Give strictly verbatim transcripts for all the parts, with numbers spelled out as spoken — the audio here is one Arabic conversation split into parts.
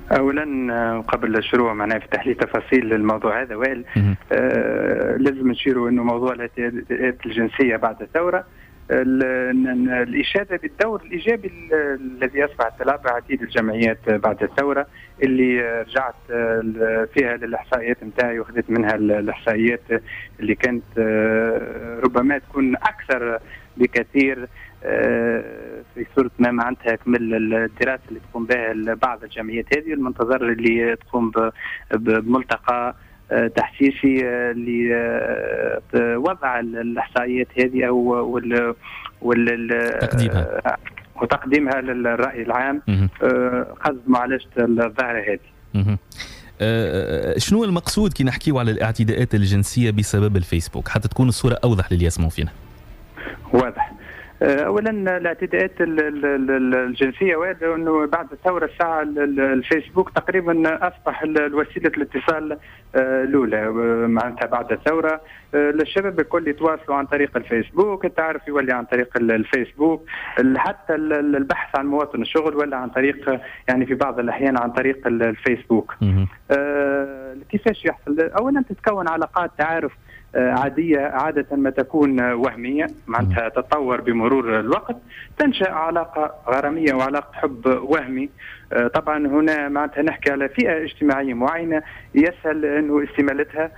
اولا قبل الشروع معنا في تحليل تفاصيل الموضوع هذا وائل آه لازم نشيروا انه موضوع الاعتداءات الجنسيه بعد الثوره الإشادة بالدور الإيجابي الذي أصبحت تلعبه عديد الجمعيات بعد الثورة اللي رجعت فيها للإحصائيات نتاعي وأخذت منها الإحصائيات اللي كانت ربما تكون أكثر بكثير في صورة ما معناتها كمل الدراسة اللي تقوم بها بعض الجمعيات هذه. المنتظر اللي تقوم بملتقى تحسيسي لوضع الإحصائيات هذه أو وال وال تقديمها وتقديمها للرأي العام قصد معالجة الظاهرة هذه. شنو المقصود كي نحكيو على الاعتداءات الجنسية بسبب الفيسبوك حتى تكون الصورة أوضح للي يسمعوا فينا؟ واضح. اولا الاعتداءات الجنسيه واضح انه بعد الثوره الساعه الفيسبوك تقريبا اصبح وسيله الاتصال الاولى معناتها بعد الثوره. الشباب الكل يتواصلوا عن طريق الفيسبوك، التعرف يولي عن طريق الفيسبوك، حتى البحث عن مواطن الشغل ولا عن طريق يعني في بعض الاحيان عن طريق الفيسبوك. كيفاش يحصل؟ اولا تتكون علاقات تعارف عادية عادة ما تكون وهمية معناتها تتطور بمرور الوقت، تنشأ علاقة غرامية وعلاقة حب وهمي. طبعا هنا معناتها نحكي على فئة اجتماعية معينة يسهل أنه استمالتها،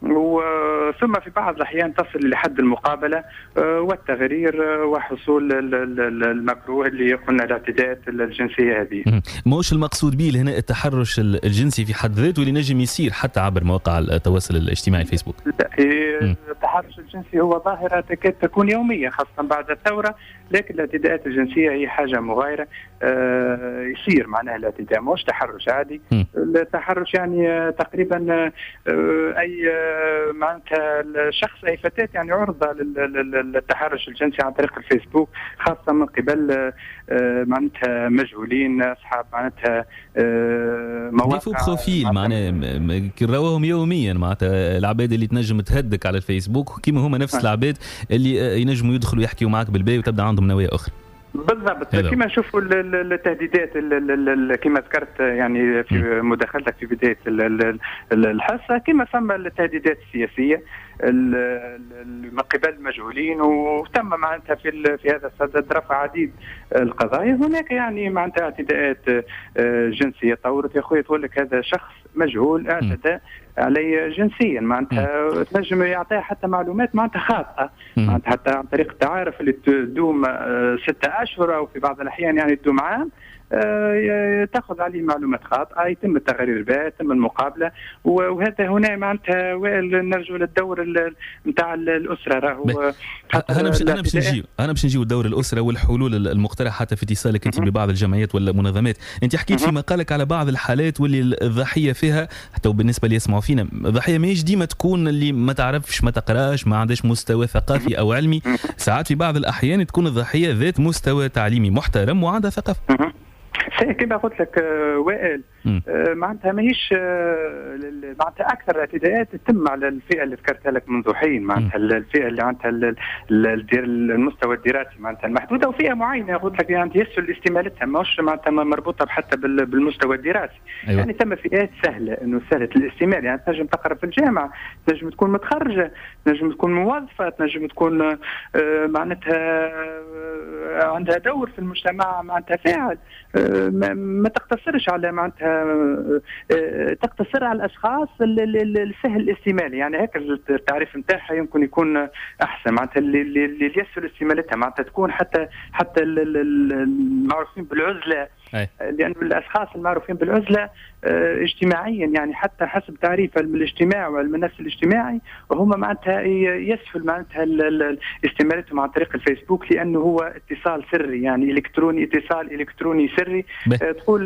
وثم في بعض الأحيان تصل لحد المقابلة والتغرير وحصول المكروه اللي قلنا الاعتداءات الجنسية هذه. موش المقصود به هنا التحرش الجنسي في حد ذاته اللي نجم يصير حتى عبر مواقع التواصل الاجتماعي الفيسبوك؟ لا، التحرش الجنسي هو ظاهرة تكاد تكون يومية خاصة بعد الثورة، لكن الاعتداءات الجنسية هي حاجة مغايرة. آه يصير معناها الاعتداء مش تحرش عادي. م. التحرش يعني تقريبا آه أي آه معناتها الشخص أي فتاة يعني عرضة للتحرش الجنسي عن طريق الفيسبوك، خاصة من قبل آه معناتها مجهولين أصحاب معناتها آه مواقع بروفيل معناها كراوهم يوميا معناتها العباد اللي تنجم تهدك على الفيسبوك كيما هما نفس العباد اللي ينجموا يدخلوا يحكيوا معك بالباي وتبدا عندهم نوايا اخرى. بالضبط كما نشوفوا التهديدات كما ذكرت يعني في مداخلتك في بدايه الحصه، كما ثم التهديدات السياسيه من قبل المجهولين، وتم معناتها في في هذا الصدد رفع عديد القضايا. هناك يعني معناتها اعتداءات جنسيه طورت يا خويا، تقول لك هذا شخص مجهول اعتدى علي جنسيا معناتها تنجم يعطيها حتى معلومات معناتها خاطئه معناتها حتى عن طريق التعارف اللي تدوم ستة اشهر او في بعض الاحيان يعني تدوم عام، تاخذ عليه معلومات خاطئه، يتم التغرير بها، يتم المقابله، وهذا هنا معناتها نرجو للدور نتاع الاسره. راهو انا باش انا باش نجيو انا باش نجيو دور الاسره والحلول المقترحه حتى في اتصالك انت ببعض الجمعيات ولا المنظمات. انت حكيت في مقالك على بعض الحالات واللي الضحيه فيها حتى بالنسبه اللي يسمعوا فينا الضحيه ماهيش ديما تكون اللي ما تعرفش ما تقراش ما عندهاش مستوى ثقافي او علمي، ساعات في بعض الاحيان تكون الضحيه ذات مستوى تعليمي محترم وعندها ثقافه. كما قلت لك وائل معناتها ماهيش معناتها اكثر الاعتداءات تتم على الفئه اللي ذكرتها لك منذ حين، معناتها الفئه اللي عندها المستوى الدراسي معناتها المحدوده، وفئه معينه قلت لك يعني يسهل استمالتها مش معناتها مربوطه حتى بالمستوى الدراسي. أيوة. يعني ثم فئات سهله انه سهله الاستمال، يعني تنجم تقرا في الجامعه، تنجم تكون متخرجه، تنجم تكون موظفه، تنجم تكون معناتها عندها دور في المجتمع معناتها فاعل، ما تقتصرش على معناتها تقتصر على الاشخاص السهل الاستمال، يعني هيك التعريف نتاعها يمكن يكون احسن معناتها اللي اللي يسهل استمالتها معناتها تكون حتى حتى المعروفين بالعزله. أي. لأن الأشخاص المعروفين بالعزلة اجتماعيا يعني حتى حسب تعريف علم الاجتماع وعلم النفس الاجتماعي وهم معناتها يسهل معناتها استمالتهم عن طريق الفيسبوك، لأنه هو اتصال سري يعني إلكتروني، اتصال إلكتروني سري. تقول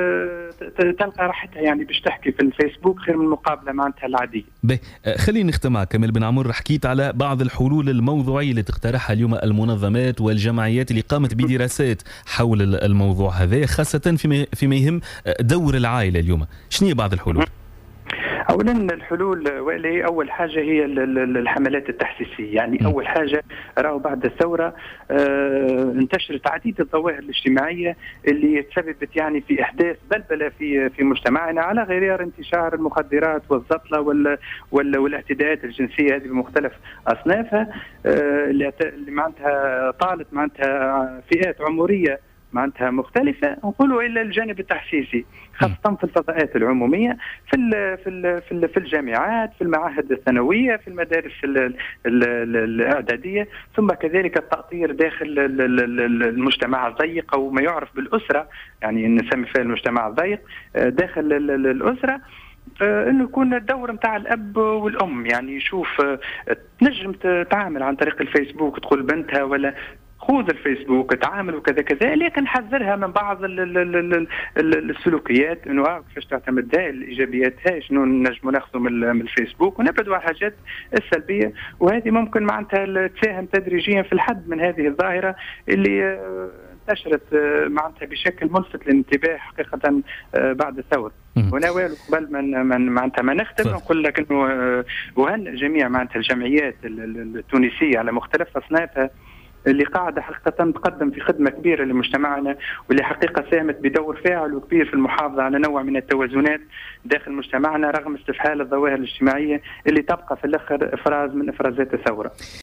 تلقى راحتها يعني باش تحكي في الفيسبوك خير من المقابلة معناتها العادية. باهي خليني نختم معك كمال بن عمر. حكيت على بعض الحلول الموضوعية اللي تقترحها اليوم المنظمات والجمعيات اللي قامت بدراسات حول الموضوع هذا، خاصة فيما فيما يهم دور العائلة اليوم. شنو هي بعض الحلول؟ اولا الحلول وإلي اول حاجه هي الحملات التحسيسيه، يعني اول حاجه راهو بعد الثوره آه انتشرت عديد الظواهر الاجتماعيه اللي تسببت يعني في احداث بلبله في في مجتمعنا، على غرار انتشار المخدرات والزطله وال والاعتداءات الجنسيه هذه بمختلف اصنافها، آه اللي معناتها طالت معناتها فئات عمريه معناتها مختلفة، نقولوا إلى الجانب التحسيسي خاصة في الفضاءات العمومية، في ال في ال في, ال في الجامعات، في المعاهد الثانوية، في المدارس ال ال ال الإعدادية، ثم كذلك التأطير داخل المجتمع الضيق أو ما يعرف بالأسرة، يعني نسمي فيها المجتمع الضيق داخل الأسرة، انه يكون الدور نتاع الاب والام، يعني يشوف تنجم تتعامل عن طريق الفيسبوك، تقول بنتها ولا خذ الفيسبوك تعامل وكذا كذا، لكن حذرها من بعض ال ال ال ال السلوكيات، انه كيفاش تعتمد الايجابيات هاي شنو نجموا ناخذوا من الفيسبوك، ونبعدوا على الحاجات السلبيه، وهذه ممكن معناتها تساهم تدريجيا في الحد من هذه الظاهره اللي انتشرت معناتها بشكل ملفت للانتباه حقيقه بعد الثوره. وناوي قبل من من معناتها ما نختم نقول لك انه وهن جميع معناتها الجمعيات التونسيه على مختلف اصنافها اللي قاعدة حقيقة تقدم في خدمة كبيرة لمجتمعنا، واللي حقيقة ساهمت بدور فاعل وكبير في المحافظة على نوع من التوازنات داخل مجتمعنا رغم استفحال الظواهر الاجتماعية اللي تبقى في الآخر إفراز من إفرازات الثورة.